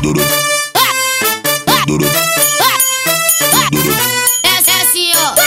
Essa é assim, ó.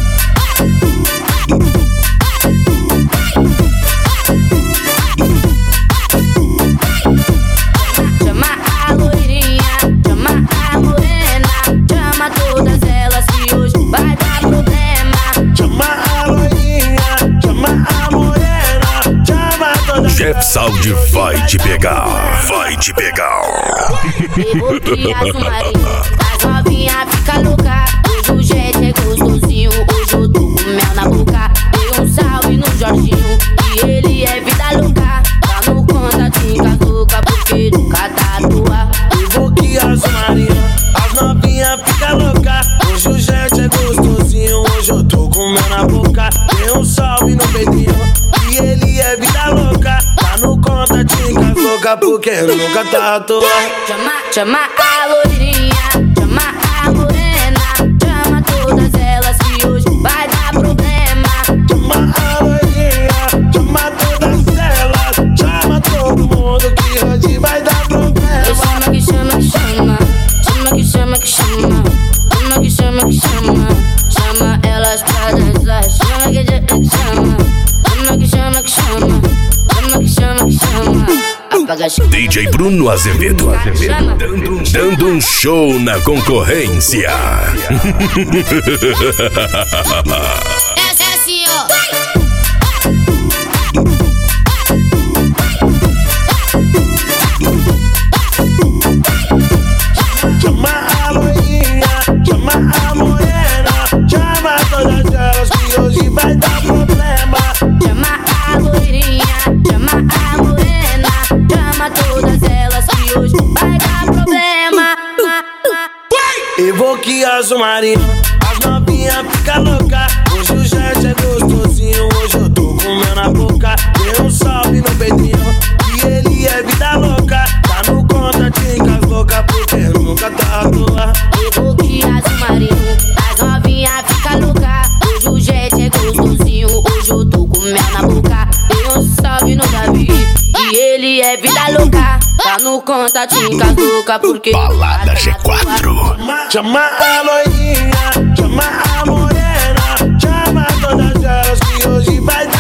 Chama a loirinha, chama a morena, chama todas elas que hoje vai dar problema. Chama a loirinha, chama a morena, chama todas. Jeff Sound vai te pegar, vai te pegar. Eu vou criar submarino, as novinha fica louca. Hoje o jet é gostosinho, hoje eu tô com mel na boca. Dei um salve no Jorginho, e ele é vida louca. Tá no contatinho com as louca, porque nunca tá à toa. Eu vou criar submarino, as novinha fica louca. Hoje o jet é gostosinho, hoje eu tô com mel na boca. Dei um salve no Pedrinho, e ele é vida louca. Tá no contatinho com as louca, porque nunca tá à toa. Chama a loirinha, chama a morena, chama todas elas que hoje vai dar problema. Chama a loirinha, chama todas elas, chama todo mundo que hoje vai dar problema. Chama que chama que chama, chama que chama que chama, chama que chama que chama, chama elas pra dançar. Chama que chama, chama que chama que chama, chama que chama que chama. DJ Bruno Azevedo, dando um show na concorrência. Essa é assim, ó. Chama a loirinha, chama a morena, chama todas elas que hoje vai dar problema. Chama a loirinha, chama a morena, chama todas elas que hoje vai dar problema. Eu vou criar submarino, as novinha fica louca. Hoje o jet é gostosinho, hoje eu tô com mel na boca. Dei um salve no Pedrinho, e ele é vida louca. Tá no contatinho com as louca, porque nunca tá à toa. Eu vou criar submarino, as novinha fica louca. Hoje o jet é gostosinho, hoje eu tô com mel na boca. Dei um salve no Davi, e ele é vida louca. Tá no contatinho com as louca, porque Balada G4. Chama a loirinha, chama a morena, chama todas elas que hoje vai dar